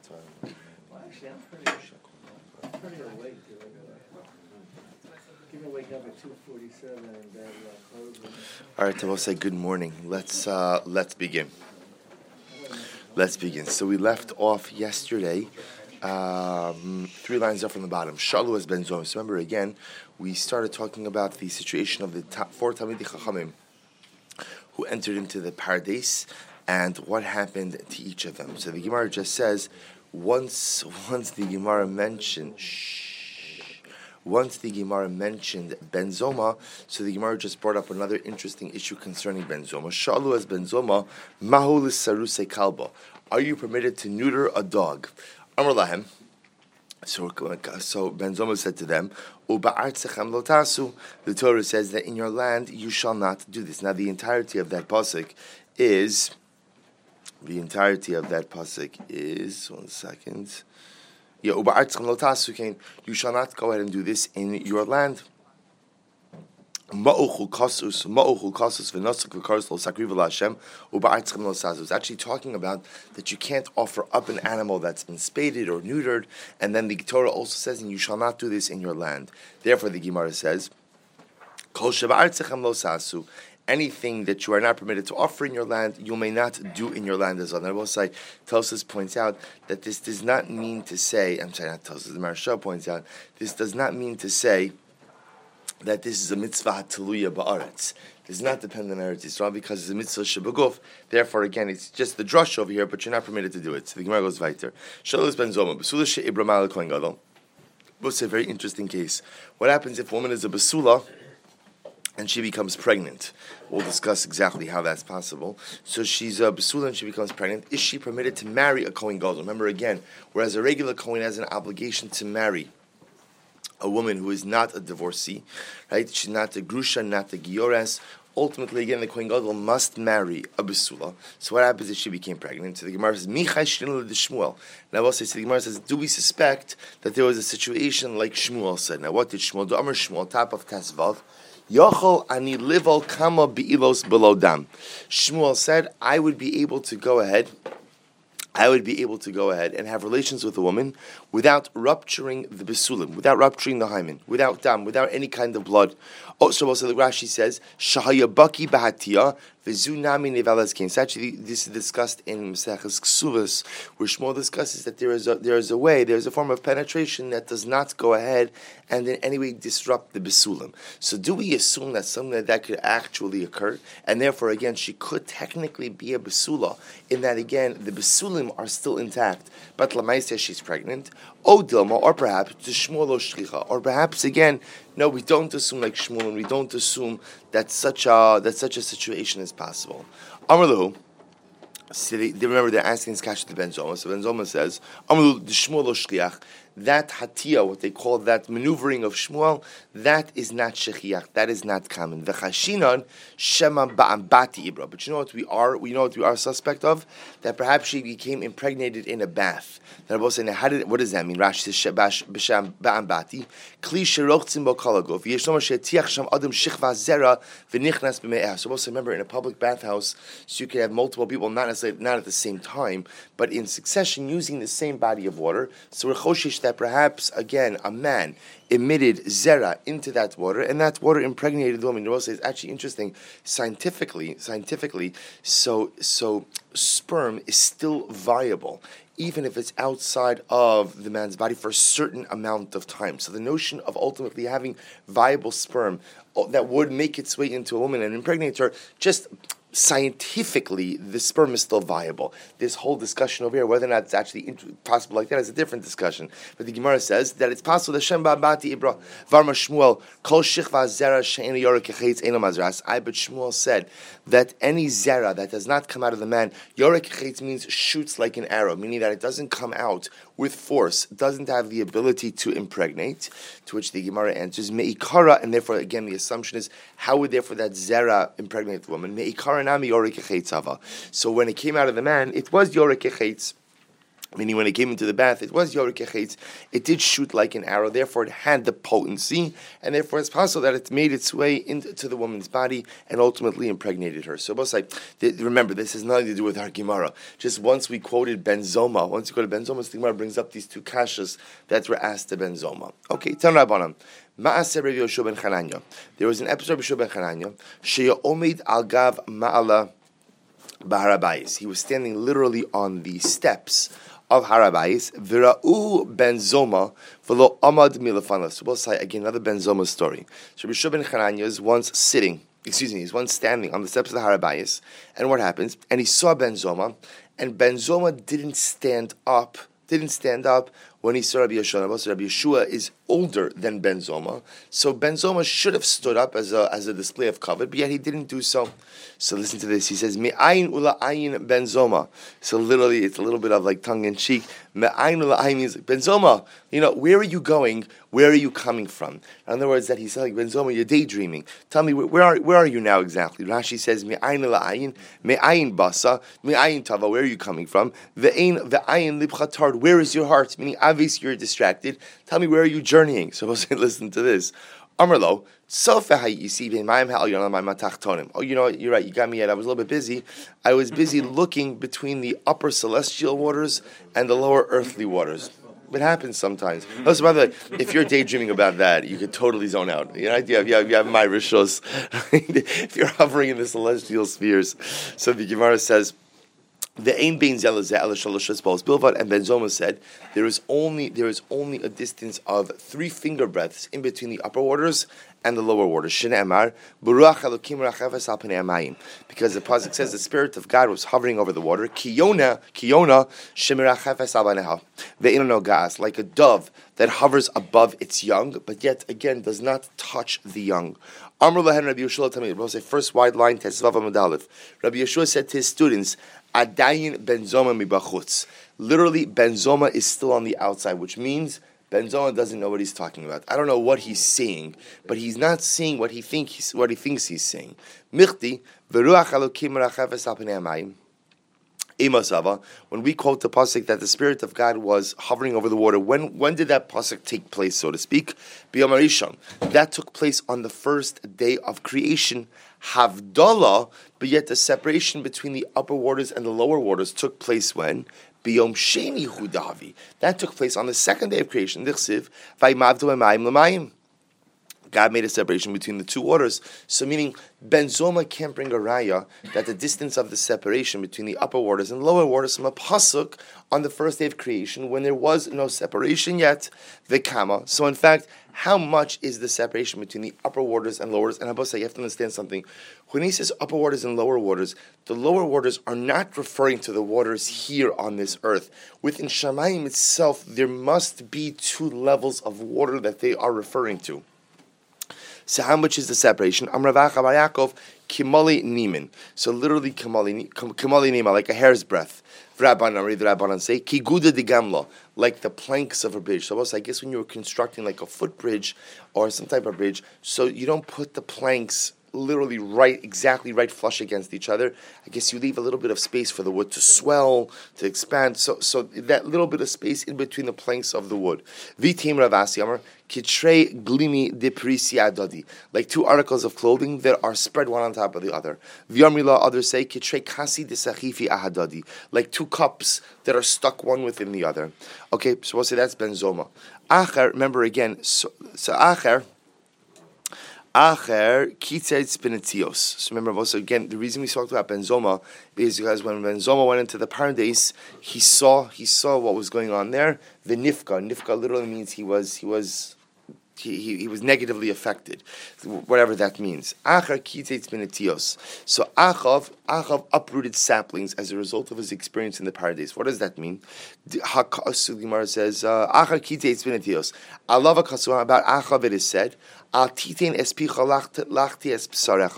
Well, actually, I'm pretty awake. Give me wake up at 2:47 and bad luck. All right, we'll say good morning. Let's begin. Let's begin. So we left off yesterday, 3 lines up from the bottom. Shalu has ben Zom. So remember again, we started talking about the situation of the 4 Talmidei Chachamim who entered into the Paradise and what happened to each of them. So the Gemara just says, once the Gemara mentioned Ben Zoma, so the Gemara just brought up another interesting issue concerning Ben Zoma. Shalu as Ben Zoma, Mahul Saruse Kalba. Are you permitted to neuter a dog? Amar Lahem. So Ben Zoma said to them, Uba'artzechem lo tasu. The Torah says that in your land you shall not do this. Now the entirety of that pasuk is, one second. Yeah, you shall not go ahead and do this in your land. It's actually talking about that you can't offer up an animal that's been spaded or neutered, and then the Torah also says, and you shall not do this in your land. Therefore, the Gemara says, anything that you are not permitted to offer in your land, you may not do in your land as well. And I will say, Tosfos points out that this does not mean to say, the Maharsha points out, this does not mean to say that this is a mitzvah hataluya ba'aretz. It does not depend on Eretz Yisrael because it's a mitzvah shebeguf. Therefore, again, it's just the drush over here, but you're not permitted to do it. So the Gemara goes weiter. Shalos ben Zoma, Basula she'ibra ma'al kohen gadol. This is a very interesting case. What happens if a woman is a basula and she becomes pregnant? We'll discuss exactly how that's possible. So she's a basula and she becomes pregnant. Is she permitted to marry a kohen gadol? Remember again, whereas a regular kohen has an obligation to marry a woman who is not a divorcee, right? She's not a grusha, not a giores. Ultimately, again, the kohen gadol must marry a basula. So what happens if she became pregnant? So the Gemara says, Michai shnil de Shmuel. Now, also, so the Gemara says, do we suspect that there was a situation like Shmuel said? Now, what did Shmuel do? Amar Shmuel, top of Tesvav, Yochel ani lival kama be'ilos below dam. Shmuel said, I would be able to go ahead and have relations with a woman without rupturing the besulim, without rupturing the hymen, without dam, without any kind of blood. So also the Rashi says, Shahayabaki bahatia v'zunami nevalas kain. Actually, this is discussed in Maseches Ksuvas, where Shmuel discusses that there is a form of penetration that does not go ahead and in any way disrupt the besulim. So do we assume that something like that could actually occur? And therefore, again, she could technically be a besula, in that, again, the besulim are still intact, but Lamaisa, she's pregnant. O Dilma, or perhaps to Shmuel o Shlicha, or perhaps, again, no, we don't assume like Shmuel, and we don't assume that such a situation is possible. Amrlu, remember they're asking this question to Ben Zoma. So Ben Zoma says, Amrlu the Shmuel o Shliach. That hatia, what they call that maneuvering of Shmuel, that is not shechiach, that is not common. V'chashinan shema ba'ambati ibra. But you know what we are? We know what we are suspect of? That perhaps she became impregnated in a bath. Then I was saying, what does that mean? Rashi says b'sham ba'ambati kli sherochtzim bo kolagov yeshnom shetiach sham adam shichva zera v'nichnas b'me'ah. So also remember, in a public bathhouse, so you could have multiple people, not necessarily not at the same time, but in succession, using the same body of water. So we're choshish that perhaps, again, a man emitted zera into that water, and that water impregnated the woman. It's actually interesting, scientifically, so sperm is still viable, even if it's outside of the man's body for a certain amount of time. So the notion of ultimately having viable sperm that would make its way into a woman and impregnate her, just scientifically, the sperm is still viable. This whole discussion over here, whether or not it's actually possible like that, is a different discussion. But the Gemara says that it's possible. Shem ba'abati ibra varma Shmuel kol shichva zera she'ena yorek echetz eno mazras. But Shmuel said that any zera that does not come out of the man, yorek echetz means shoots like an arrow, meaning that it doesn't come out with force, doesn't have the ability to impregnate. To which the Gemara answers me'ikara, and therefore again the assumption is, how would therefore that zera impregnate the woman? Me'ikara nami yorek echetz hava. So when it came out of the man, it was yorek echetz. Meaning when it came into the bath, it was Yoreh Kechetz. It did shoot like an arrow, therefore it had the potency, and therefore it's possible that it made its way into the woman's body and ultimately impregnated her. So remember, this has nothing to do with our Gemara. Just once we quoted Ben Zoma, the Gemara brings up these two kashas that were asked to Ben Zoma. Okay, Tan Rabbanan. Ma'aseh Rabbi Yoshua ben Chananya. There was an episode of Yoshua ben Chananya, Sheya Omed al Gav Ma'ala Bahar Habayis. He was standing literally on the steps of Har Habayis. Vira'u ben Zoma v'lo amad milafanav. So we'll say again another Ben Zoma story. So Rabbi Yoshua ben Chananya is once he's once standing on the steps of the Har Habayis, and what happens? And he saw Ben Zoma, and Ben Zoma didn't stand up when he saw Rabbi Yeshua. So Rabbi Yeshua is older than Ben Zoma, so Ben Zoma should have stood up as a display of kavod, but yet he didn't do so. So listen to this. He says, "Me'ayin ula ayin Ben Zoma." So literally, it's a little bit of like tongue in cheek. Me'ayin ula ayin means Ben Zoma. Where are you going? Where are you coming from? In other words, that he's telling Ben Zoma, you're daydreaming. Tell me, where are you now exactly? Rashi says, "Me'ayin ula ayin, me'ayin basa, me'ayin tava." Where are you coming from? Ve'ayin libcha tard. Where is your heart? Meaning, obviously, you're distracted. Tell me, where are you journeying? So listen to this. Amarlo, oh, you're right, you got me yet. I was a little bit busy. I was busy looking between the upper celestial waters and the lower earthly waters. It happens sometimes. Also, by the way, if you're daydreaming about that, you could totally zone out. You have my rishos. If you're hovering in the celestial spheres. So the Gemara says, the Ein Bein Zelazeh Ala Shalosh Balls Bilvad, and Ben Zoma said there is only a distance of 3 finger breadths in between the upper waters and the lower waters. Shne'emar Baruch Elokim Rachafes Al Pnei Hamayim, because the pasuk says the Spirit of God was hovering over the water. Kiyona Shemirachafes Al Banehal Ve'ino Nogas, like a dove that hovers above its young, but yet again does not touch the young. Amr Lahen Rabbi Yeshua Tamid. First wide line Tesvav Amud Aleph. Rabbi Yeshua said to his students, Adayin Ben Zoma mibachutz. Literally, Ben Zoma is still on the outside, which means Ben Zoma doesn't know what he's talking about. I don't know what he's saying, but he's not saying what he thinks he's saying. Michti v'ruach Elokim rachafes al pnei hamayim. When we quote the pasuk that the Spirit of God was hovering over the water, when did that pasuk take place, so to speak? B'yom harishon. That took place on the first day of creation. Havdalah, but yet the separation between the upper waters and the lower waters took place when? B'yom sheni hudavi. That took place on the second day of creation. Dichsiv vayimavdu b'mayim l'mayim. God made a separation between the two waters. So meaning, Ben Zoma can't bring a raya that the distance of the separation between the upper waters and lower waters from a pasuk on the first day of creation, when there was no separation yet, the kama. So in fact, how much is the separation between the upper waters and lower waters? And Abba, you have to understand something. When he says upper waters and lower waters, the lower waters are not referring to the waters here on this earth. Within Shamayim itself, there must be 2 levels of water that they are referring to. So how much is the separation? Amravach Amar Yaakov Kimali Nimin. So literally Kimali Nima, like a hair's breadth. Rabbanan say Kiguda de Gamla, like the planks of a bridge. So I guess when you were constructing like a footbridge or some type of bridge, so you don't put the planks literally exactly right flush against each other. I guess you leave a little bit of space for the wood to swell, to expand. So that little bit of space in between the planks of the wood. Vitim Ravasi Amar Kitrei Glimi de Prisi Adadi, like 2 articles of clothing that are spread one on top of the other. Vyamrila, others say Kitrei Kasi de Sachifi Ahadadi, like 2 cups that are stuck one within the other. Okay, so we'll say that's Ben Zoma. Acher, remember again, so Acher kitzed spinatios. So remember also again, the reason we talked about Ben Zoma is because when Ben Zoma went into the paradise, he saw what was going on there. The nifka literally means he was negatively affected, whatever that means. Achar kitzed spinatios. So Achav uprooted saplings as a result of his experience in the paradise. What does that mean? Gemara says Achar kitzed spinatios. Allah about Achav it is said, do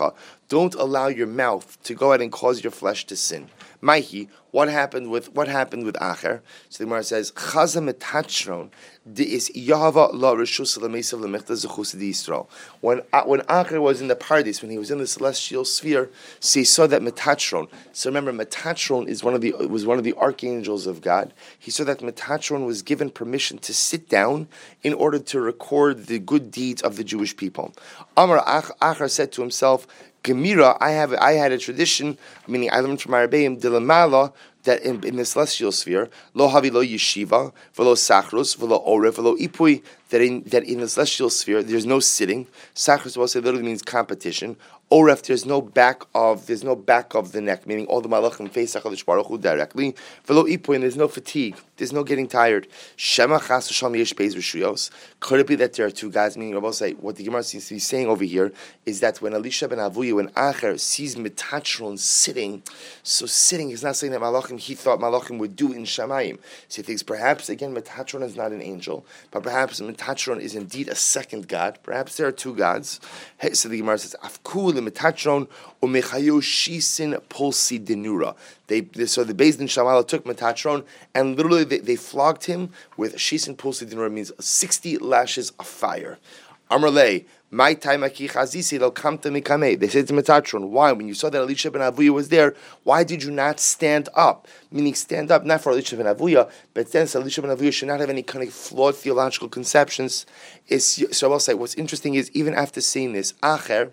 Don't allow your mouth to go ahead and cause your flesh to sin. Maihi, what happened with Acher? So the Gemara says, Chaza metachron deis yahava la reshus lemesav lemechta zechus d'Yisrael. When Acher was in the paradise, when he was in the celestial sphere, so he saw that Metatron. So remember, Metatron was one of the archangels of God. He saw that Metatron was given permission to sit down in order to record the good deeds of the Jewish people. Amar Acher said to himself, Gemira, I had a tradition, meaning I learned from my Rebbeim, Dilamala, that in the celestial sphere, lo havi lo yeshiva, velo sachrus, velo oref, velo ipui, that in the celestial sphere there's no sitting. Sachrus also literally means competition. Oref, there's no back of the neck, meaning all the malachim face HaKadosh Baruch Hu directly. Velo ipui, and there's no fatigue, there's no getting tired. Shema chas v'sham yesh beis v'shuyos. Could it be that there are two guys? Meaning, Rabbi say, what the Gemara seems to be saying over here is that when Elisha ben Avuya, when Acher sees Metatron sitting, so sitting is not saying that malachim, he thought malachim would do in Shamayim. So he thinks perhaps again Metatron is not an angel, but perhaps Metatron is indeed a second god. Perhaps there are two gods. So the Gemara says, Afku Metatron umechayu shisin polsi denura. So the Beis Din Shamala took Metatron and literally they flogged him with shisin polsi denura, means 60 lashes of fire. Amrlei, my time chazisi they'll come to mikame. They said to Metatron, why? When you saw that Elisha ben Avuya was there, why did you not stand up? Meaning stand up not for Elisha ben Avuya, but then Elisha ben Avuya should not have any kind of flawed theological conceptions. So I'll say what's interesting is even after saying this, Acher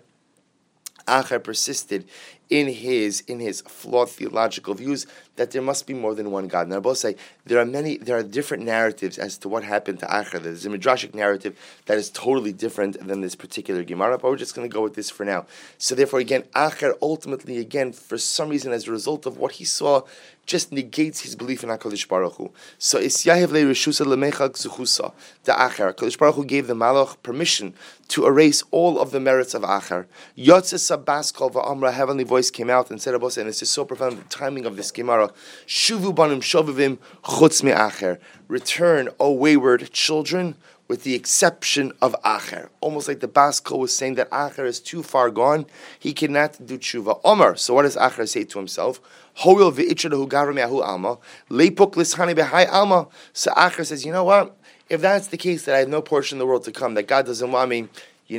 persisted in his flawed theological views that there must be more than one God. Now, I will say there are different narratives as to what happened to Acher. There's a midrashic narrative that is totally different than this particular Gemara, but we're just going to go with this for now. So, therefore, again, Acher ultimately, again, for some reason, as a result of what he saw, just negates his belief in HaKadosh Baruch Hu. So, Isyahev le Reshusa lemechak zuchusa. The Acher, HaKadosh Baruch Hu gave the Malach permission to erase all of the merits of Acher. Yotze Sabaskal va'amra, heavenly voice came out and said, and this is so profound, the timing of this Gemara, Shuvu banim shovavim chutz me'acher. Return, O wayward children, with the exception of Acher. Almost like the Bas Kol was saying that Acher is too far gone, he cannot do tshuva. Omar, so what does Acher say to himself? Hoil v'ichadahu garam yahu alma, leipuk lishani behai alma. So Acher says, you know what? If that's the case, that I have no portion in the world to come, that God doesn't want me,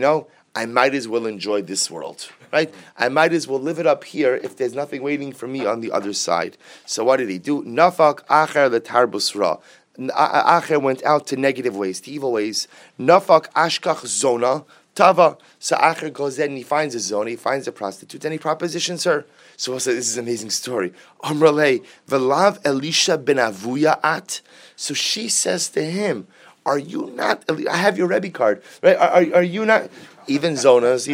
I might as well enjoy this world, right? I might as well live it up here if there's nothing waiting for me on the other side. So what did he do? Nafak Acher letar busra. Acher went out to negative ways, to evil ways. Nafak ashkach zona tava. So Acher goes in and he finds a zona, he finds a prostitute, and he propositions her. So we'll say, this is an amazing story. Amrale, velav Elisha ben Avuya at. So she says to him, are you not, I have your Rebbe card, right? Are you not, even zonas,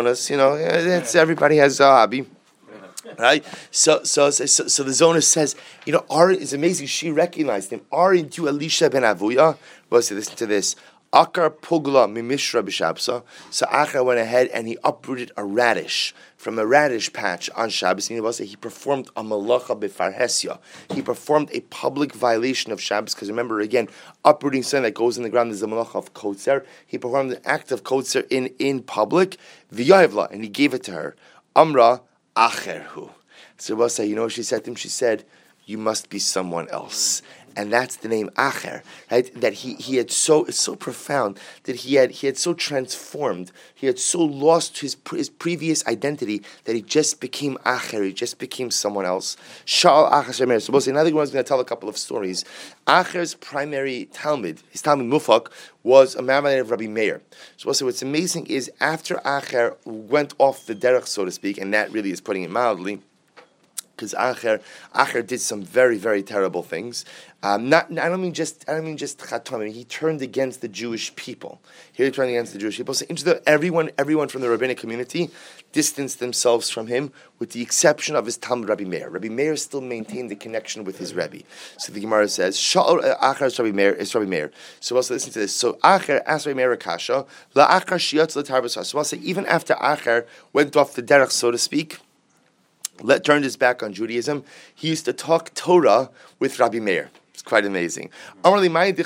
it's, everybody has a hobby. Right, so the Zona says, it's amazing. She recognized him. Aren't you Elisha ben Avuya? Well, so listen to this. Akar pugla mimishra b'Shabsa. So Acher went ahead and he uprooted a radish from a radish patch on Shabbos. He performed a malacha b'farhesya. He performed a public violation of Shabbos, because remember again, uprooting something that goes in the ground is a malacha of kotzer. He performed an act of kotzer in public, v'yayvla, and he gave it to her. Amra Acherhu. So we'll say, what she said to him? She said, you must be someone else. And that's the name Acher, right? That he had it's so profound that he had so transformed, he had so lost his previous identity that he just became Acher, he just became someone else. Sha'al Acher Shemer. So we'll say, another one is going to tell a couple of stories. Acher's primary Talmud, his Talmud Mufak, was a man by the name of Rabbi Meir. So we'll say what's amazing is after Acher went off the derech, so to speak, and that really is putting it mildly, because Acher did some very, very terrible things. I don't mean just chatam. He turned against the Jewish people. He turned against the Jewish people. So everyone from the rabbinic community distanced themselves from him, with the exception of his Talmud Rabbi Meir. Rabbi Meir still maintained the connection with his Rebbe. So the Gemara says, Acher is Rabbi Meir. So also listen to this. So Acher asked Rabbi Meir a kasha. La'achar shiyatz l'tarbasa. So I'll say even after Acher went off the derech, so to speak, turned his back on Judaism, he used to talk Torah with Rabbi Meir. quite amazing. What does it mean when the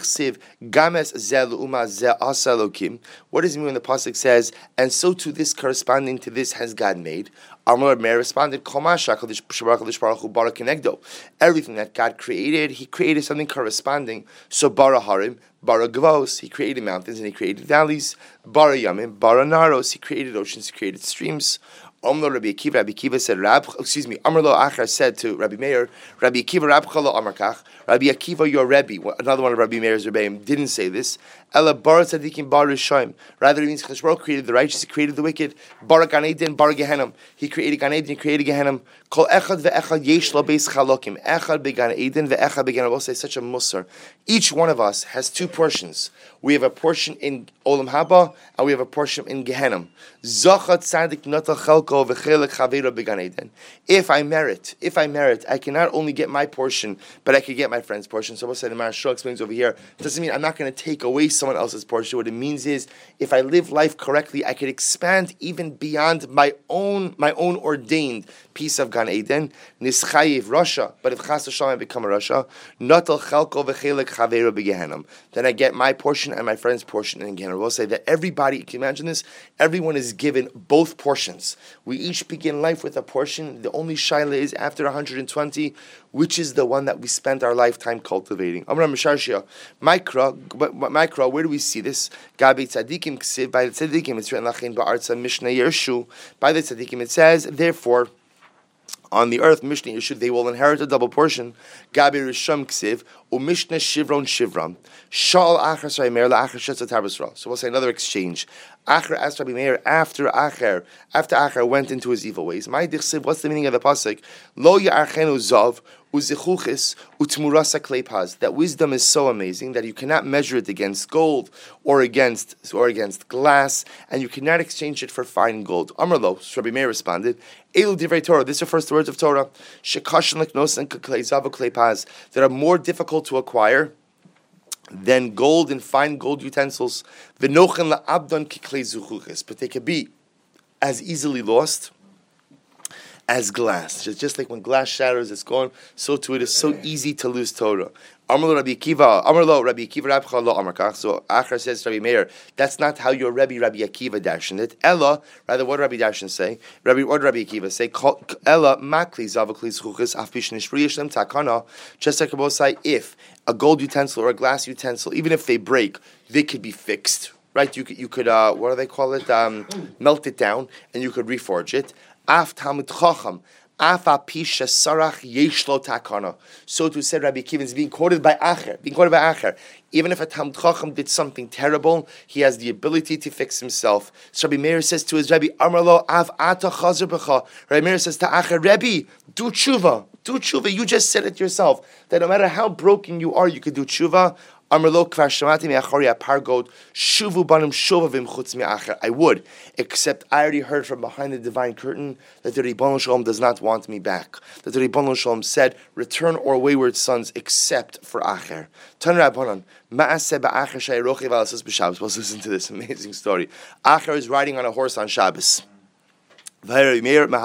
pasuk says, and so to this corresponding to this has God made? Meir responded, everything that God created, He created something corresponding. So bara harim, bara gavos, He created mountains and He created valleys. Bara yamim, bara naros, He created oceans, He created streams. Rabbi Akiva said, Amrlo Achar said to Rabbi Meir, Rabbi Akiva Rabchalo Amarkach, Rabbi Akiva, your Rebbe, another one of Rabbi Meir's Rebbeim, didn't say this. Ela Bar Tzadikim Bar Rishayim. Rather, it means Chashbar Baruch created the righteous, He created the wicked. Bar Gan Eden, Bar Gehenim. He created Gan Eden, He created Gehenim. Kol Echad ve'Echad Yesh Lo Beis Chalokim. Echad began Eden, ve'Echad began. I will say such a musar. Each one of us has two portions. We have a portion in Olam Haba, and we have a portion in Gehenim. Zachat Tzadik Natal Chalko ve'Chelek Chavera began Eden. If I merit, I can not only get my portion, but I can get my friend's portion. So we'll say the Maharshal explains over here. It doesn't mean I'm not going to take away someone else's portion. What it means is, if I live life correctly, I could expand even beyond my own ordained piece of Gan Eden. Nischayiv Rasha, but if Chas Hashem I become a Rasha, Natal Chalko v'Chelek Chavera begehenim. Then I get my portion and my friend's portion in Gehenim. We'll say that everybody, can you imagine this? Everyone is given both portions. We each begin life with a portion. The only shaila is after 120, which is the one that we spent our lifetime cultivating. Amram Misharshia, Mikra, where do we see this? Gabi Tzadikim Ksiv, by the Tzadikim, it's written Lachin Ba'arza Mishnah Yershu. By the Tzadikim it says, therefore, on the earth, Mishnah Yeshud, they will inherit a double portion. Gabi Risham Ksiv, Umishna Shivron Shivram. Shal Achar Rabbi Meir la'Achar Shetza Tabasra. So we'll say another exchange. Achar asked Rabbi Meir after Achar went into his evil ways. My Dichsiv, what's the meaning of the pasuk? Lo Ya'archenu Zav Uzichuchis Utmurasa Klepaz. That wisdom is so amazing that you cannot measure it against gold or against glass, and you cannot exchange it for fine gold. Amrlo, Rabbi Meir responded, Elu Divrei Torah. This refers to words of Torah. Shekashan Leknos and Kaklei Zav Klepaz that are more difficult to acquire than gold and fine gold utensils. V'nochen la'abdon kiklei zuchuches, but they can be as easily lost as glass. Just like when glass shatters, it's gone. So too, it is so easy to lose Torah. Amrlo Rabbi Akiva Rabcha lo Amarkach. So Achar says to Rabbi Meir, that's not how your Rabbi Akiva dashed it. Ella, rather, what did Rabbi Dashan say? What did Rabbi Akiva say? Ella makli zavakli zchuchis afpish nishpriyishlem takana. Just like both say, if a gold utensil or a glass utensil, even if they break, they could be fixed. Right? You could what do they call it? Melt it down, and you could reforge it. Af Talmud Chacham. So to say, Rabbi Akiva is being quoted by Acher. Even if a Talmud Chacham did something terrible, he has the ability to fix himself. So Rabbi Meir says to his Rebbe, Amrlo Av Ata Chazer B'cha. Rabbi Meir says to Acher, Rebbe, do tshuva. You just said it yourself, that no matter how broken you are, you could do tshuva. Amrlo kvar shamati me'achori apargod shuvu banim shuvavim chutz me'acher. I would, except I already heard from behind the divine curtain that the Ribbon Shalom does not want me back. That the Ribbon Shalom said, return or wayward sons except for Acher. Tan Rabbanan, ma'aseh ba'acher shayrochi v'alasas b'Shabbos. Let's listen to this amazing story. Acher is riding on a horse on Shabbos. And Rabbi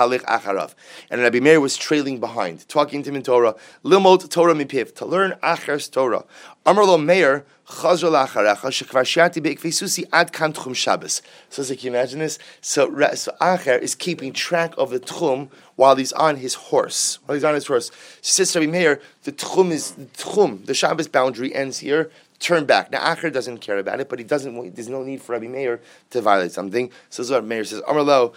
Meir was trailing behind, talking to him in Torah. Limot Torah mipiv, to learn Acher's Torah. Amrlo Meir chazor la'acharecha shekvar shiati be'ekvisusi ad kan tchum Shabbos. So can you imagine this? So Acher is keeping track of the tchum while he's on his horse. Says Rabbi Meir, the tchum, the Shabbos boundary ends here. Turn back. Now Acher doesn't care about it, but there's no need for Rabbi Meir to violate something. So this is what Meir says. Amrlo,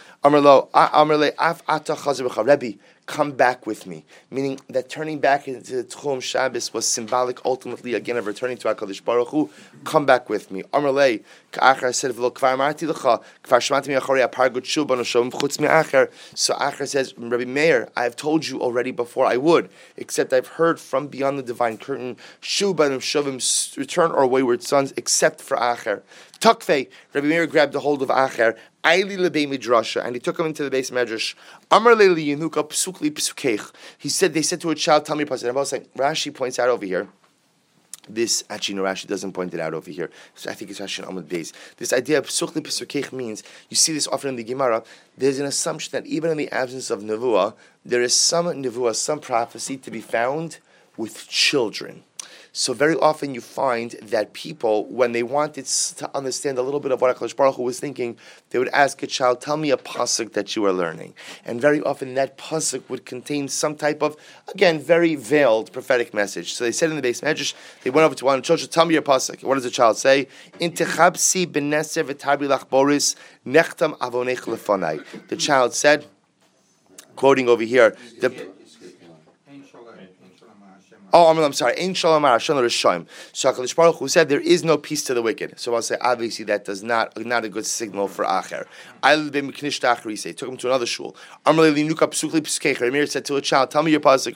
af ata chazer b'cha. Rebbe, come back with me. Meaning that turning back into the Tchum Shabbos was symbolic, ultimately, again, of returning to HaKadosh Baruch Hu. Come back with me. Amrlei, Ka'achar said, V'lo kvar marti l'cha, kvar shmati mi'achori apargut shub b'noshom chutz mi'achar. So Acher says, Rabbi Meir, I have told you already before I would, except I've heard from beyond the divine curtain, shub b'noshom, return our wayward sons, except for Acher. Tukvei, Rabbi Meir grabbed a hold of Acher, Aili lebei midrasha, and he took him into the base medrash. Amar leili yenuka psukli psukeich. They said to a child, tell me pasuk. And I was like, Rashi points out over here. This actually, no, Rashi doesn't point it out over here. So I think it's Rashi on Amud Beis. This idea of psukli psukeich means, you see this often in the Gemara. There's an assumption that even in the absence of nevuah, there is some nevuah, some prophecy to be found with children. So very often you find that people, when they wanted to understand a little bit of what HaKadosh Baruch Hu was thinking, they would ask a child, tell me a pasuk that you are learning. And very often that pasuk would contain some type of, again, very veiled prophetic message. So they said in the base medrash, they went over to one children, tell me your pasuk. What does the child say? Intechabsi b'neser v'tarbi lach boris nechtam avonech lefanai. The child said, quoting over here, I'm sorry. Ein shalom Hashem l'Rishayim. So HaKadosh Baruch Hu said there is no peace to the wicked. So I'll say obviously that does not a good signal for Acher. Took him to another shul. Ramir said to a child, tell me your pasuk.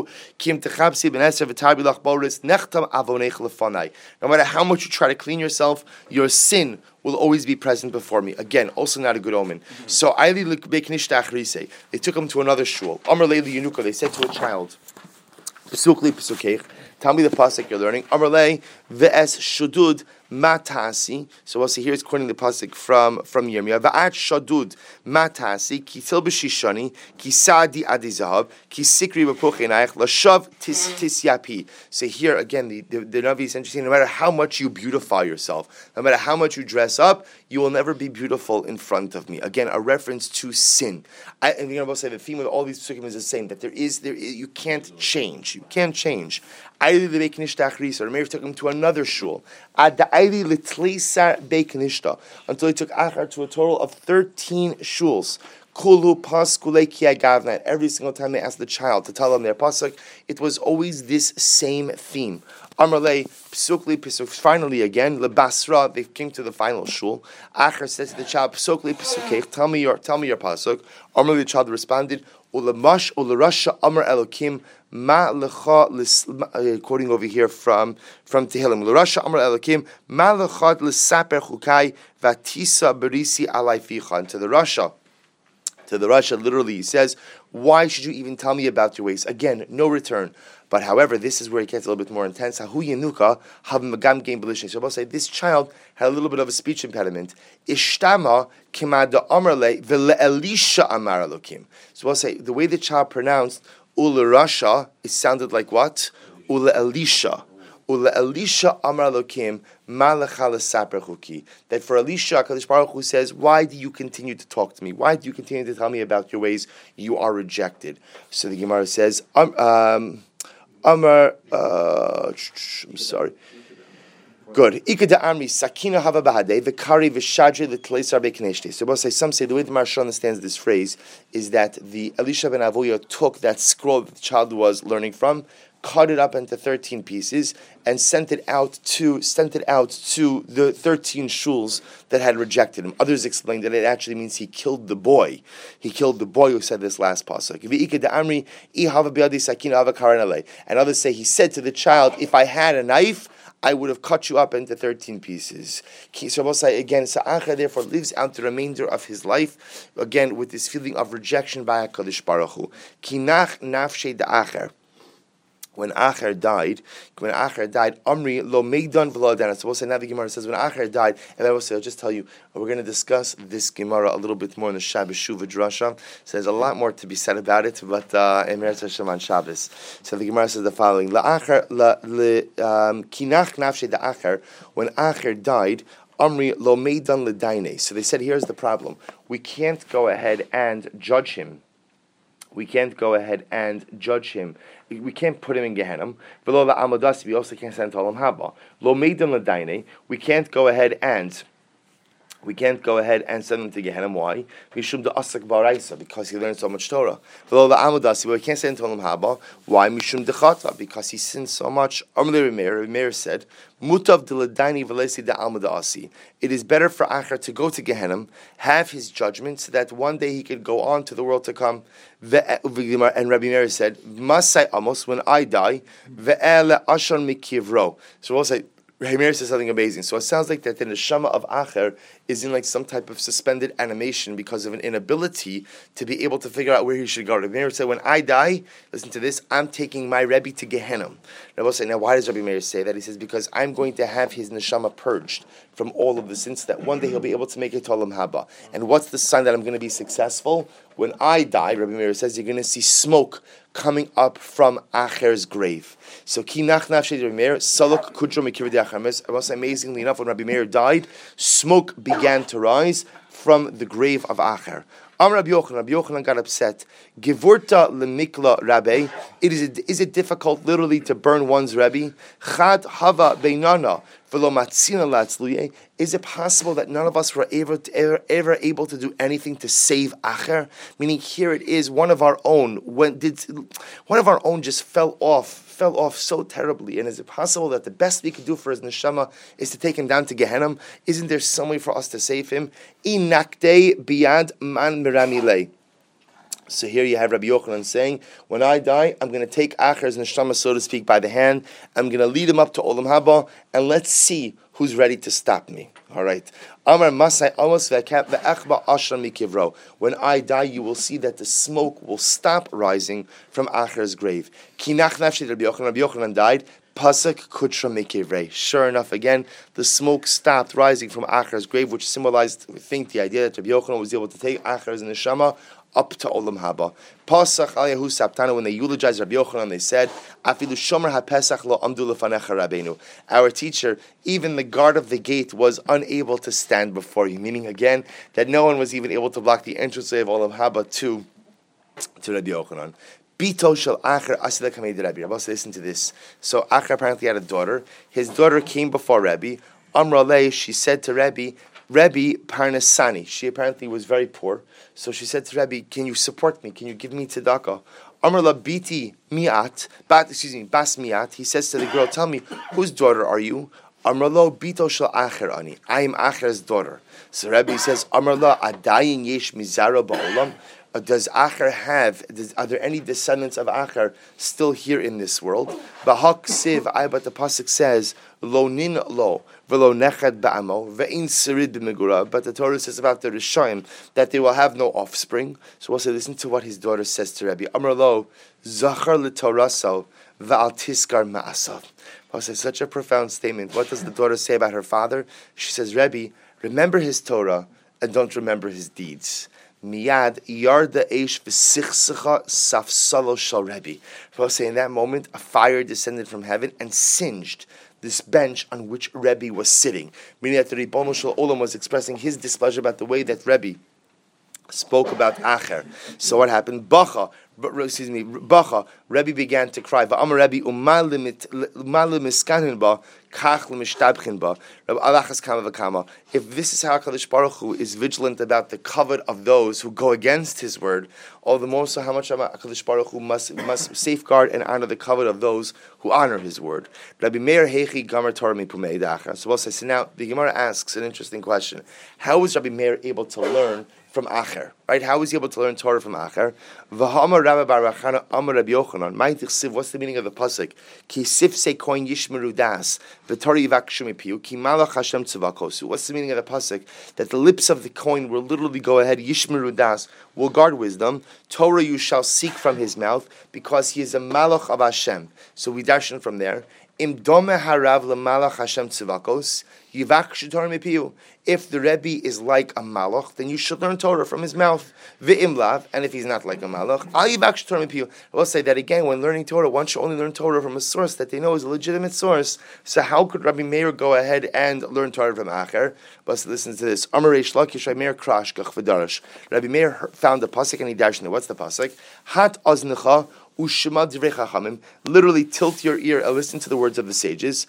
No matter how much you try to clean yourself, your sin will always be present before me. Again, also not a good omen. So they took him to another shul. They said to a child, tell me the pasuk you're learning. Amrlei v'es shudud matasi. So we'll see here it's quoting the pasuk from Yirmiyah. V'at shudud matasi ki til b'shishani ki sadi adizahav ki sikri b'puchinayich lashav tis yapi. So here again the Navi is interesting. No matter how much you beautify yourself, no matter how much you dress up, you will never be beautiful in front of me. Again, a reference to sin. And we're going to say the theme of all these psukim is the same, that there is you can't change. You can't change. Or maybe took him to another shul. Until he took Achar to a total of 13 shuls. Every single time they asked the child to tell them their pasuk, it was always this same theme. Amrlei psukli psuk. Finally, again, lebasra. They came to the final shul. Achar says to the child, psukli psukech. Tell me your pasuk. Amrlei, the child responded, ulamash ularasha amar elokim ma lecha. Quoting over here from Tehillim, ularasha amar elokim ma lecha lesaper chukai vatisa berisi alai ficha. And to the Rasha, literally, he says, why should you even tell me about your ways? Again, no return. But however, this is where it gets a little bit more intense. So I'll say this child had a little bit of a speech impediment. Ishtama kimada amrle v'le'elisha amar elokim. So I'll say the way the child pronounced u'lerasha, it sounded like what? U'le'elisha. U'le'elisha amar elokim ma'lecha lesaper chuki. That for Elisha, HaKadosh Baruch Hu says, why do you continue to talk to me? Why do you continue to tell me about your ways? You are rejected. So the Gemara says, I'm sorry. Good. Ikada Amri Sakina Hava Bahade Vikari Vishadri L'Tleisar Bekineshti. So we'll say, some say the way the Maharsha understands this phrase is that the Elisha ben Avuya took that scroll that the child was learning from, cut it up into 13 pieces, and sent it out to the 13 shuls that had rejected him. Others explained that it actually means he killed the boy. He killed the boy who said this last pasuk. And others say he said to the child, if I had a knife, I would have cut you up into 13 pieces. So we'll say again, Sa'acha therefore lives out the remainder of his life, again, with this feeling of rejection by HaKadosh Baruch Hu. Kinach nafshei da'acher. When Acher died, Amri lo meidan v'lo adana. So we'll say now the Gemara says when Acher died, and I will say, I'll just tell you, we're going to discuss this Gemara a little bit more in the Shabbos Shuva Drasha. So there's a lot more to be said about it, but Emeretz Hashem on Shabbos. So the Gemara says the following: Kinach nafshe da'acher. When Acher died, Amri lo meidan l'daine. So they said, here's the problem: we can't go ahead and judge him. We can't go ahead and judge him. We can't put him in Gehenna. We also can't send to Olam Haba. Lo meidan l'daine. We can't go ahead and send him to Gehenna. Why? Mishum de'asak ba'araisa, because he learned so much Torah. But we can't send him to Olam Haba. Why? Mishum de'chata, because he sinned so much. Amr Meir said, Mutav de'ledaini v'lesi de'almadasi. It is better for Acher to go to Gehenna, have his judgment, so that one day he could go on to the world to come. And Rabbi Meir said, Masai Amos, when I die, ve'ele ashon mikivro. So we'll say, Meir says something amazing. So it sounds like that the neshama of Acher is in like some type of suspended animation because of an inability to be able to figure out where he should go. Rabbi Meir said, when I die, listen to this, I'm taking my Rebbe to Gehenna. And I will say, now why does Rabbi Meir say that? He says, because I'm going to have his neshama purged from all of the sins, that one day he'll be able to make it to Olam Haba. And what's the sign that I'm going to be successful? When I die, Rabbi Meir says, you're going to see smoke coming up from Acher's grave. So Kinach Nafshe Rabbi Meir, Saluk Kudro Mikir Diachames. Also, amazingly enough, when Rabbi Meir died, smoke began to rise from the grave of Acher. Rabbi Yochanan got upset. Gevurta lemikla Rabbi. Is it difficult literally to burn one's Rebbe? Chad hava beinana v'lo matzina latzluye. Is it possible that none of us were ever able to do anything to save Acher? Meaning, here it is, one of our own. One of our own just fell off so terribly. And is it possible that the best we could do for his neshama is to take him down to Gehenna? Isn't there some way for us to save him? Inakte biad man miramile. So here you have Rabbi Yochanan saying, when I die, I'm going to take Acher's neshama, so to speak, by the hand. I'm going to lead him up to Olam Haba, and let's see who's ready to stop me. All right. Amar Masai Amos ve'echba ashram mikivro. When I die, you will see that the smoke will stop rising from Acher's grave. Kinach nafshi Rabbi Yochanan. Rabbi Yochanan died. Pasuk kutra mikivrei. Sure enough, again, the smoke stopped rising from Acher's grave, which symbolized, I think, the idea that Rabbi Yochanan was able to take Acher's neshama up to Olam Haba. Pasach al Yehu Saptana, when they eulogized Rabbi Yochanan, they said, Afilu shomer haPesach lo amdu lefanecha Rabbeinu. Our teacher, even the guard of the gate, was unable to stand before you. Meaning, again, that no one was even able to block the entranceway of Olam Haba to Rabbi Yochanan. Bito shel Acher asila kamei de Rabbi. Rabbi, listen to this. So Acher apparently had a daughter. His daughter came before Rabbi. Amralei, she said to Rabbi Parnasani. She apparently was very poor. So she said to Rabbi, can you support me? Can you give me tzedakah? Amrla biti miat, bas miat. He says to the girl, tell me, whose daughter are you? Amrlo bito shel Acher ani. I am Acher's daughter. So Rabbi says, Amrla adayin yesh mizara ba'olam. Does Acher have? Are there any descendants of Acher still here in this world? Bahak siv, but the pasuk says lo nin lo v'lo nechad ba'amo ve'in sirid b'megura. But the Torah says about the Rishayim that they will have no offspring. So also listen to what his daughter says to Rabbi. Amar lo zachar l'toraso va'al tiskar ma'asav. It's such a profound statement. What does the daughter say about her father? She says, Rabbi, remember his Torah and don't remember his deeds. Miyad yarda eish v'sichsecha safsalo shal Rebbe. Say in that moment, a fire descended from heaven and singed this bench on which Rebbe was sitting. Meaning that the Ribono Shel Olam was expressing his displeasure about the way that Rebbe spoke about Acher. So what happened? Bacha, Rebbe began to cry. Va'amar Rebbe u'malim ba kach l'mishtabchin ba. Rabbi alachas kama v'kama. If this is how HaKadosh Baruch Hu is vigilant about the covet of those who go against His word, all the more so how much HaKadosh Baruch Hu must safeguard and honor the covet of those who honor His word. Rabbi Meir hechi gamer Torah mipumei da'acher. So we'll say, so now the Gemara asks an interesting question. How was Rabbi Meir able to learn from Acher, right? How was he able to learn Torah from Acher? V'ha'amar Rabbi Bar Chana Amar Rabbi Yochanan. What's the meaning of the pasuk? Ki sifsei koin yishmeru das v'Torah yivakshu mipiu ki malach Hashem tzavakosu. What's the meaning of the pasuk? That the lips of the coin will literally go ahead. Yishmeru das will guard wisdom. Torah you shall seek from his mouth because he is a malach of Hashem. So we darshan from there. Im dome harav lemalach Hashem tzivakos yivakshu Torah mipiu. If the Rebbe is like a malach, then you should learn Torah from his mouth. Ve'im lav, and if he's not like a malach, al yivakshu Torah mipiu. I will say that again. When learning Torah, one should only learn Torah from a source that they know is a legitimate source. So how could Rabbi Meir go ahead and learn Torah from Acher? But listen to this. Amar Reish Lakish Rabbi Meir krash gach v'darash. Rabbi Meir found the pasuk and he dashed it. What's the pasuk? Hat aznecha. Literally tilt your ear and listen to the words of the sages.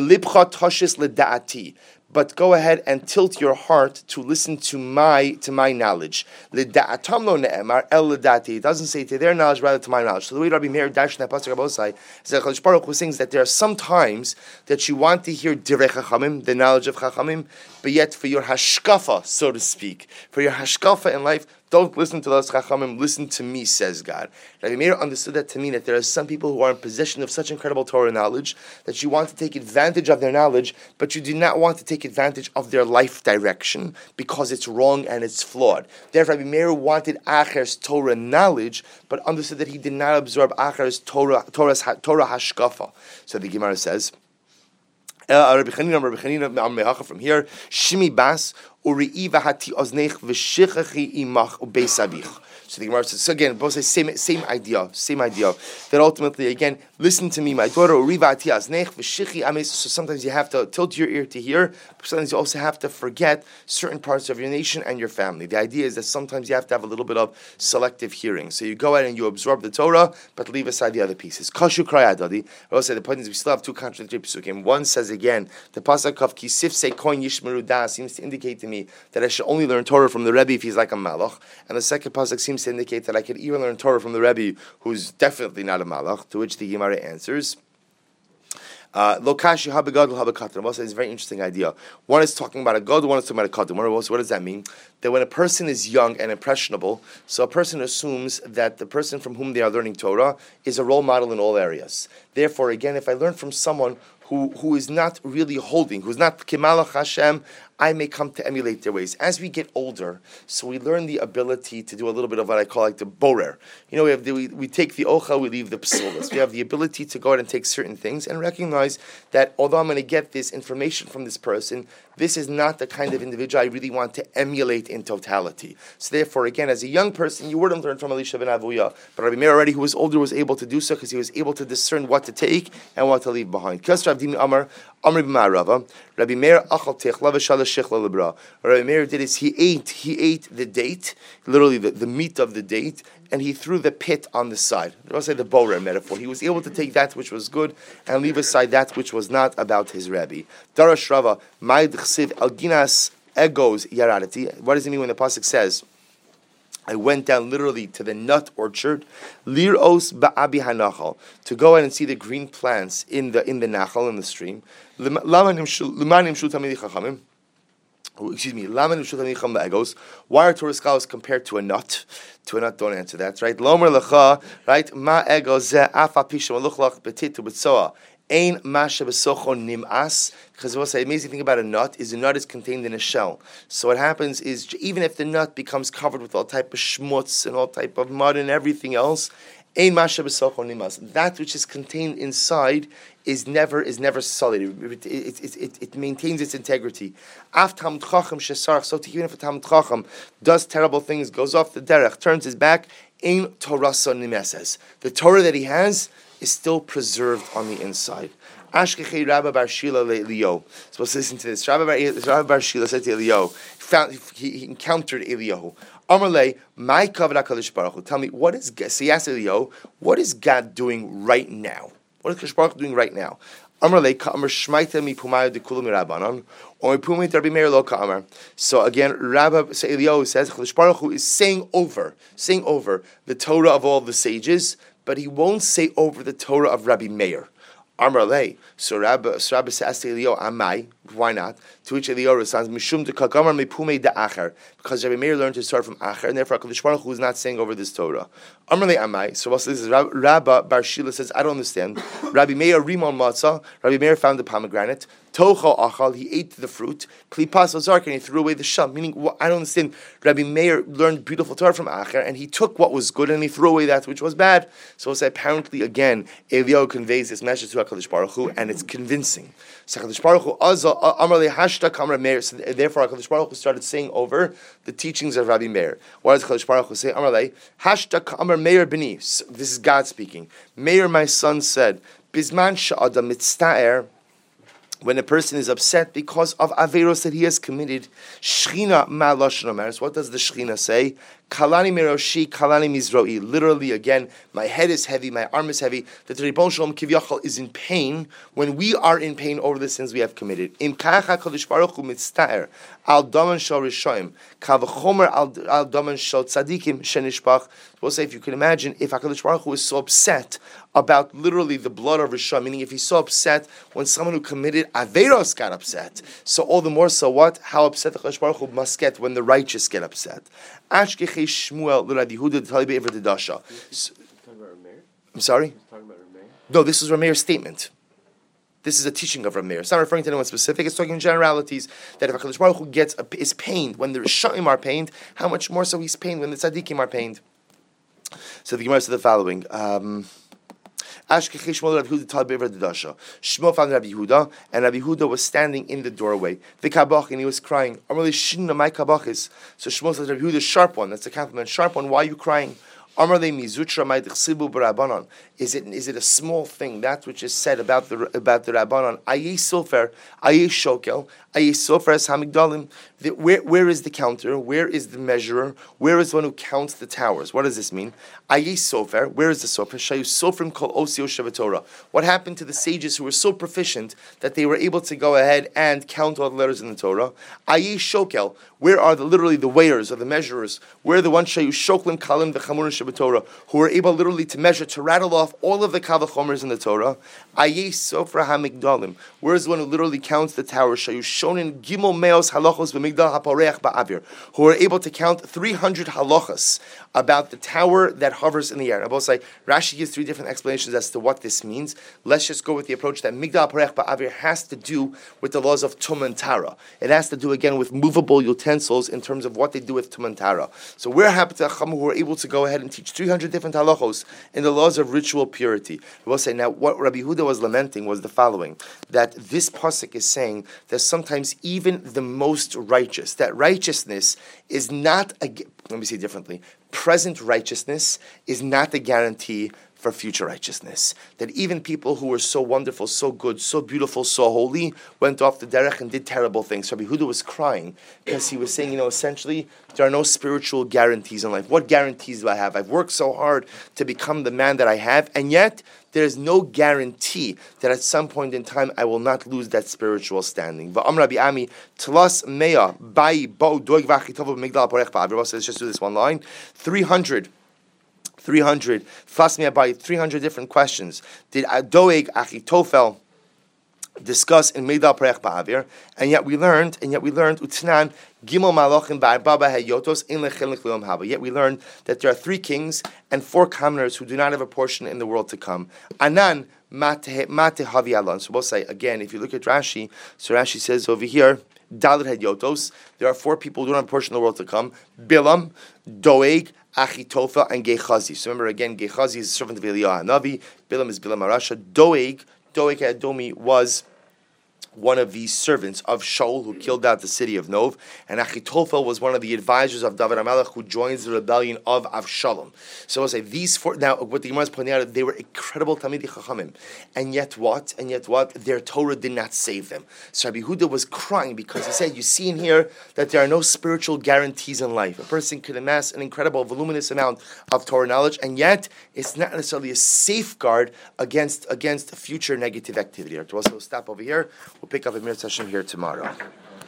But go ahead and tilt your heart to listen to my knowledge. It doesn't say to their knowledge, rather to my knowledge. So the way Rabbi Meir dashed in that pasuk Rabosai is that HaKadosh Baruch Hu sings that there are some times that you want to hear Direi Chachamim, the knowledge of Chachamim, but yet for your hashkafa, so to speak, for your hashkafa in life, don't listen to those Chachamim, listen to me, says God. Rabbi Meir understood that to mean that there are some people who are in possession of such incredible Torah knowledge that you want to take advantage of their knowledge, but you do not want to take advantage of their life direction because it's wrong and it's flawed. Therefore, Rabbi Meir wanted Acher's Torah knowledge, but understood that he did not absorb Acher's Torah hashkafa. So the Gemara says, from here, Shimi Bas, so So the Gemara says, so again, both say same idea. That ultimately, again, listen to me, my daughter. So sometimes you have to tilt your ear to hear, but sometimes you also have to forget certain parts of your nation and your family. The idea is that sometimes you have to have a little bit of selective hearing. So you go out and you absorb the Torah, but leave aside the other pieces. Kashu krayadadi. I will say the point is we still have two contradictory psukim. One says again, the pasuk of kisif se koin yishmeru da seems to indicate to me that I should only learn Torah from the Rebbe if he's like a malach, and the second pasuk seems to indicate that I could even learn Torah from the Rebbe who's definitely not a malach. To which the Gemara answers, Lokashi habegadol habekatan. Also, it's a very interesting idea. One is talking about a god, one is talking about a katan. What does that mean? That when a person is young and impressionable, so a person assumes that the person from whom they are learning Torah is a role model in all areas. Therefore, again, if I learn from someone who is not really holding, who's not Kimalach Hashem, I may come to emulate their ways. As we get older, so we learn the ability to do a little bit of what I call like the borer. You know, we take the ocha, we leave the psulas. We have the ability to go out and take certain things and recognize that although I'm going to get this information from this person, this is not the kind of individual I really want to emulate in totality. So therefore, again, as a young person, you wouldn't learn from Elisha ben Avuya, but Rabbi Meir already, who was older, was able to do so because he was able to discern what to take and what to leave behind. Rabbi Meir Rabbi Meir did is he ate the date, literally the meat of the date, and he threw the pit on the side. I don't say the borer metaphor. He was able to take that which was good and leave aside that which was not about his Rebbe. Darash Rava, Ma'id Chsiv Alginas Egos Yaradati. What does it mean when the pasuk says, I went down literally to the nut orchard, liros ba'abi hanachal, to go out and see the green plants in the nachal, in the stream. Why are Torah scholars compared to a nut? To a nut, don't answer that, right? Lomer lecha, right? Ma ego ze afa pisha maluchlach betitu betzoa. Ein masha besocho nim'as. Because what's the amazing thing about a nut is contained in a shell. So what happens is even if the nut becomes covered with all type of schmutz and all type of mud and everything else, ein masha besocho nim'as. That which is contained inside is never solid. It maintains its integrity. Af Talmid Chacham shesarach. So even if a Talmid Chacham does terrible things, goes off the derech, turns his back, ein torasa nimeses. The Torah that he has is still preserved on the inside. Ashkechi Rabbi Bar Shila le'Eliyahu. So let's listen to this. Rabbi Bar Shila said to Eliyahu, he encountered Eliyahu. Amarle, my kavod HaKadosh Baruch Hu. Tell me, so he asked Eliyahu, what is God doing right now? What is HaKadosh Baruch Hu doing right now? Amarle, ka'amar shmaita mi pumayu dekulu mirabanan, or mi pumayu Rabbi Meir lo ka'amar. So again, Eliyahu says, HaKadosh Baruch Hu is saying over the Torah of all the sages, but he won't say over the Torah of Rabbi Meir. Amar lei. So Rabbi says to Eliyahu, Amai, why not? To which Eliyahu responds, Mishum de kagamar mipumei de acher, because Rabbi Meir learned his Torah from acher, and therefore HaKadosh Baruch Hu is not saying over this Torah. Amar lei Amai. So also this is Rabbi Bar Shila says, I don't understand. Rabbi Meir rimon matzah. Rabbi Meir found the pomegranate. Tocho achal, he ate the fruit. Klipas ozark, and he threw away the shell. Meaning, I don't understand. Rabbi Meir learned beautiful Torah from Acher, and he took what was good and he threw away that which was bad. So apparently, again, Eliyahu conveys this message to HaKadosh Baruch Hu, and it's convincing. So HaKadosh Baruch Hu, Amar le Hashta Kamar Meir. So therefore, HaKadosh Baruch Hu started saying over the teachings of Rabbi Meir. What does HaKadosh Baruch Hu say? Amar le Hashta Kamar Meir b'ni. This is God speaking. Meir, my son, said, Bisman sha'adam mitzta'er. When a person is upset because of averos that he has committed, Shechina ma lashon omer. What does the Shechina say? Kalani miroshi, kalani mizroi. Literally, again, my head is heavy, my arm is heavy. The Ribon Shalom Kivyachal is in pain when we are in pain over the sins we have committed. Im kacha Kadosh Baruch Hu mitztaer al daman shel rishoyim kavachomer al daman shel tzadikim shenishpach. We'll say, if you can imagine, if HaKadosh Baruch Hu is so upset about literally the blood of Rishon, meaning if he's so upset when someone who committed Averos got upset, so all the more so what? How upset the HaKadosh Baruch Hu must get when the righteous get upset. Ashkechei Shmuel l'Rav Yehuda d'Tali be'ever d'Dasha. I'm sorry? No, this is Rameir's statement. This is a teaching of Rameir. It's not referring to anyone specific. It's talking in generalities that if HaKadosh Baruch Hu is pained when the Rishonim are pained, how much more so he's pained when the Tzadikim are pained. So the Gemara said the following. Ashkechei Shmuel Rabbi Yehuda Tal Be'er Dadasha. Shmuel found Rabbi Yehuda, and Rabbi Yehuda was standing in the doorway. The kabach, and he was crying. Amarli Shinna, my kabach is. So Shmuel says, Rabbi Yehuda, sharp one. That's a compliment. Sharp one. Why are you crying? Amarli Mizutra my Dechsibu B'Rabbanon. Is it a small thing? That which is said about the Rabbanon. Ayei Sofer, Ayei Shokel, Ayei Sofer as Hamigdalim. Where is the counter? Where is the measurer? Where is the one who counts the towers? What does this mean? Ayei Sofer. Where is the Sofer? Shayu Sofrim Kol Osio Shevatorah. What happened to the sages who were so proficient that they were able to go ahead and count all the letters in the Torah? Ayei Shokel. Where are literally the weighers or the measurers? Where are the ones Shayu Shoklim Kalim V'Chamurim Shevatorah who were able literally to measure, to rattle off all of the Kavachomers in the Torah? Ayei Sofra HaMigdalim. Where is the one who literally counts the towers? Shayu Shonin Gimel Meos Halachos V'Migdal HaPoreach Ba'avir. Who are able to count 300 halachas about the tower that hovers in the air. And I will say, Rashi gives three different explanations as to what this means. Let's just go with the approach that Migdal HaPoreach Ba'avir has to do with the laws of Tum and Tara. It has to do again with movable utensils in terms of what they do with Tum and Tara. So we're happy to Chacham who are able to go ahead and teach 300 different halachos in the laws of ritual purity. I will say now, what Rabbi Yehuda was lamenting was the following: that this pasuk is saying that sometimes even the most righteous, that righteousness is not let me say it differently. Present righteousness is not a guarantee for future righteousness. That even people who were so wonderful, so good, so beautiful, so holy, went off the derech and did terrible things. Rabbi Yehuda was crying because he was saying, essentially, there are no spiritual guarantees in life. What guarantees do I have? I've worked so hard to become the man that I have, and yet there's no guarantee that at some point in time I will not lose that spiritual standing. Let's just do this one line. 300 different questions did Doeg Achitofel discuss in Migdal Parech Ba'avir, and yet we learned Utnan Gimel Malachim Ba'arbaba Hayotos In Lechel Lechliom Haba. Yet we learned that there are 3 kings and 4 commoners who do not have a portion in the world to come. Anan Mate Havi Alon. So we'll say again, if you look at Rashi, so Rashi says over here, Dalit Hayotos, there are 4 people who do not have a portion in the world to come. Bilam, Doeg, Achitofel, and Gehazi. So remember again, Gehazi is the servant of Eliyahu Hanavi. Bilam is Bilam Arasha. Doeg Adomi was one of the servants of Shaul who killed out the city of Nov, and Achitophel was one of the advisors of David HaMelech who joins the rebellion of Avshalom. So I'll say these 4. Now, what the Gemara is pointing out, they were incredible Talmidei Chachamim, and yet what? Their Torah did not save them. So Rabbi Yehuda was crying because he said, "You see in here that there are no spiritual guarantees in life. A person could amass an incredible, voluminous amount of Torah knowledge, and yet it's not necessarily a safeguard against future negative activity." So we'll stop over here. We'll pick up a Mir Hashem here tomorrow.